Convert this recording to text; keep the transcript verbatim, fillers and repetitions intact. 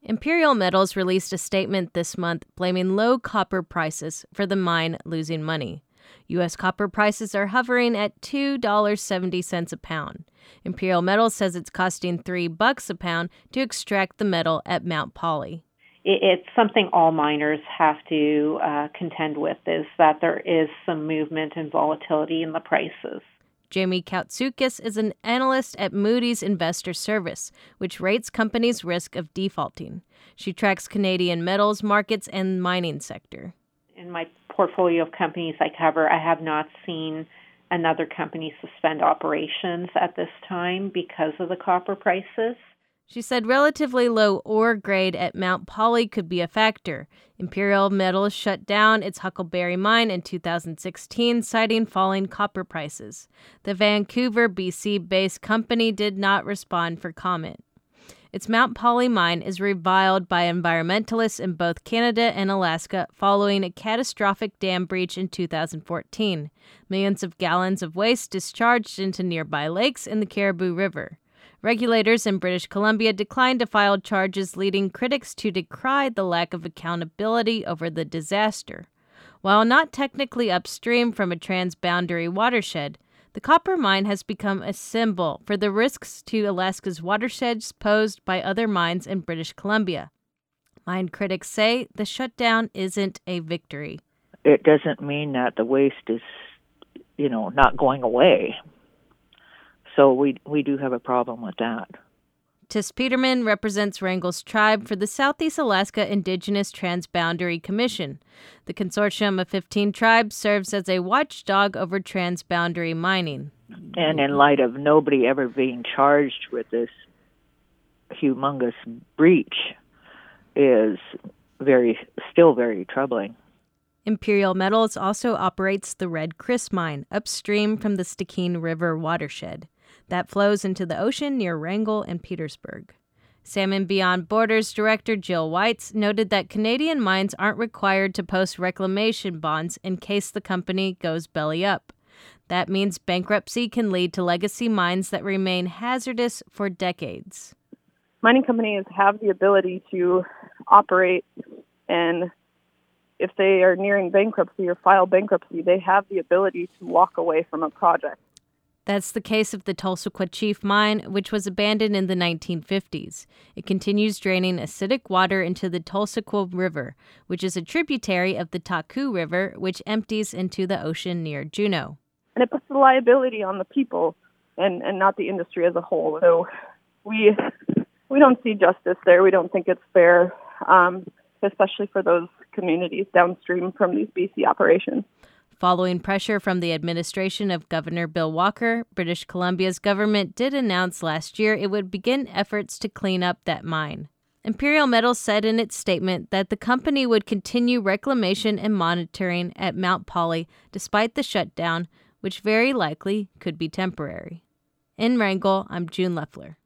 Imperial Metals released a statement this month blaming low copper prices for the mine losing money. U S copper prices are hovering at two dollars and seventy cents a pound. Imperial Metals says it's costing three bucks a pound to extract the metal at Mount Poly. It's something all miners have to uh, contend with, is that there is some movement and volatility in the prices. Jamie Kautsukis is an analyst at Moody's Investor Service, which rates companies' risk of defaulting. She tracks Canadian metals markets and mining sector. In my portfolio of companies I cover, I have not seen another company suspend operations at this time because of the copper prices. She said relatively low ore grade at Mount Poly could be a factor. Imperial Metals shut down its Huckleberry mine in two thousand sixteen, citing falling copper prices. The Vancouver, B C-based company did not respond for comment. Its Mount Poly mine is reviled by environmentalists in both Canada and Alaska following a catastrophic dam breach in two thousand fourteen. Millions of gallons of waste discharged into nearby lakes in the Caribou River. Regulators in British Columbia declined to file charges, leading critics to decry the lack of accountability over the disaster. While not technically upstream from a transboundary watershed, the copper mine has become a symbol for the risks to Alaska's watersheds posed by other mines in British Columbia. Mine critics say the shutdown isn't a victory. It doesn't mean that the waste is, you know, not going away. So we we do have a problem with that. Tis Peterman represents Wrangell's tribe for the Southeast Alaska Indigenous Transboundary Commission. The consortium of fifteen tribes serves as a watchdog over transboundary mining. And in light of nobody ever being charged with this humongous breach is very still very troubling. Imperial Metals also operates the Red Chris mine upstream from the Stikine River watershed. That flows into the ocean near Wrangell and Petersburg. Salmon Beyond Borders director Jill Weitz noted that Canadian mines aren't required to post reclamation bonds in case the company goes belly up. That means bankruptcy can lead to legacy mines that remain hazardous for decades. Mining companies have the ability to operate, and if they are nearing bankruptcy or file bankruptcy, they have the ability to walk away from a project. That's the case of the Tulsaquah Chief mine, which was abandoned in the nineteen fifties. It continues draining acidic water into the Tulsaquah River, which is a tributary of the Taku River, which empties into the ocean near Juneau. And it puts the liability on the people and, and not the industry as a whole. So we we don't see justice there. We don't think it's fair, um, especially for those communities downstream from these B C operations. Following pressure from the administration of Governor Bill Walker, British Columbia's government did announce last year it would begin efforts to clean up that mine. Imperial Metals said in its statement that the company would continue reclamation and monitoring at Mount Poly despite the shutdown, which very likely could be temporary. In Wrangell, I'm June Leffler.